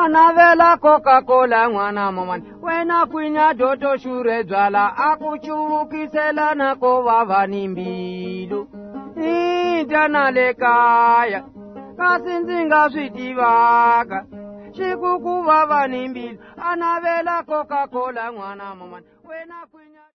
anavela Coca-Cola mwana mamani wena kwinya doto shure dzwala akuchuvukisela nako vavani mbilu intana lekaya kasi ndzi nga swi tivaka xikuku vavani mbilu anavela Coca-Cola mwana mamani wena kwinya